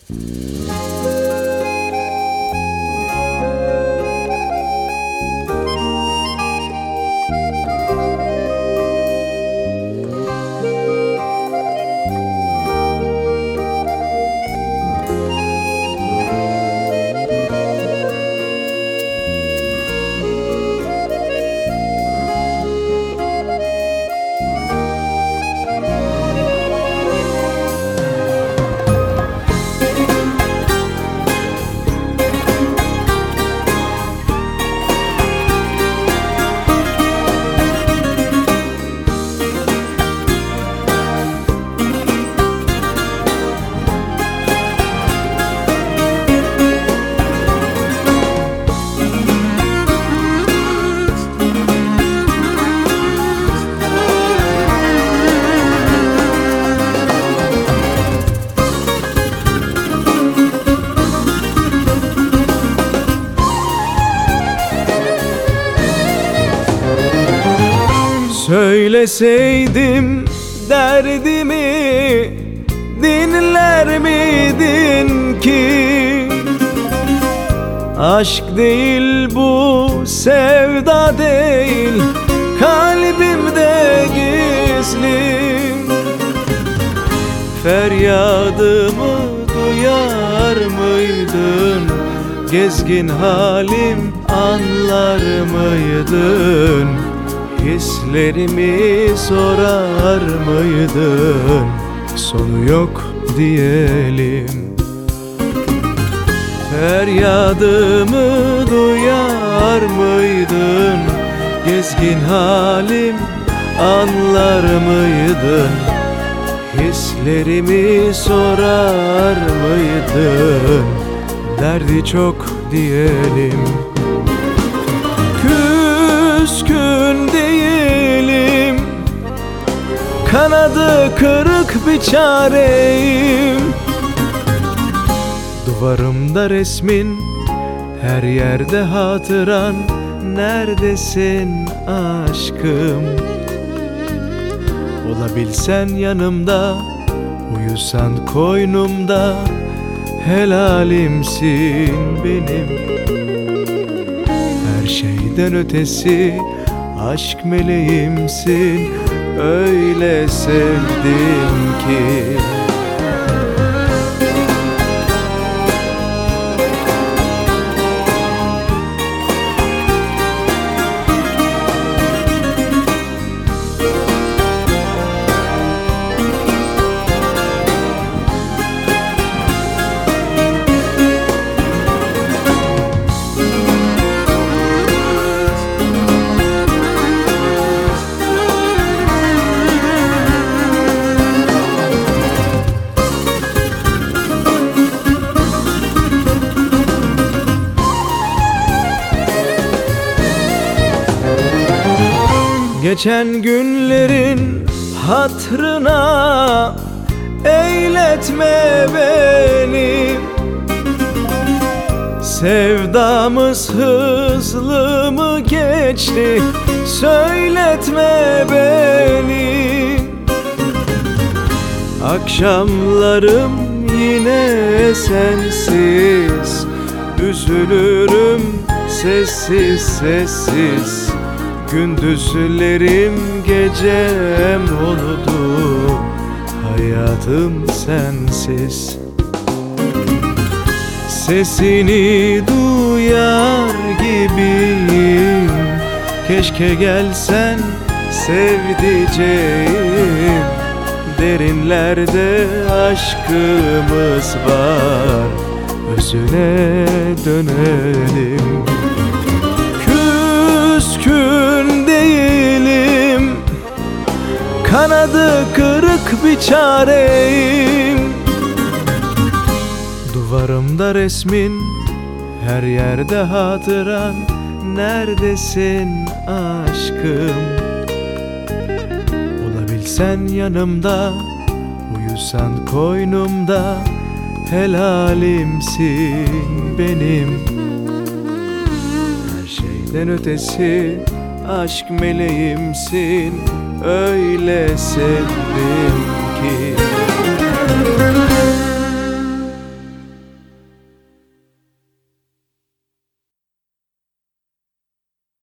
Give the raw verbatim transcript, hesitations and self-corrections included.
Söyleseydim derdimi dinler miydin ki? Aşk değil bu, sevda değil, kalbimde gizli. Feryadımı duyar mıydın? Gezgin halim anlar mıydın? Hislerimi sorar mıydın? Sonu yok diyelim. Feryadımı duyar mıydın? Gezgin halim anlar mıydın? Hislerimi sorar mıydın? Derdi çok diyelim. Küskün değilim, kanadı kırık bir çareyim. Duvarımda resmin, her yerde hatıran. Neredesin aşkım? Olabilsen yanımda, uyusan koynumda, helalimsin benim. Her şeyden ötesi aşk meleğimsin, öyle sevdim ki. Geçen günlerin hatırına eyletme beni. Sevdamız hızlı mı geçti? Söyletme beni. Akşamlarım yine sensiz, üzülürüm sessiz sessiz. Gündüzlerim gecem oldu, hayatım sensiz. Sesini duyar gibiyim, keşke gelsen sevdiceğim. Derinlerde aşkımız var, özüne dönelim. Küskün değilim, kanadı kırık bir çareyim. Duvarımda resmin, her yerde hatıran. Neredesin aşkım? Olabilsen yanımda, uyusan koynumda, helalimsin benim. Her şeyden ötesi aşk meleğimsin, öyle sevdim ki.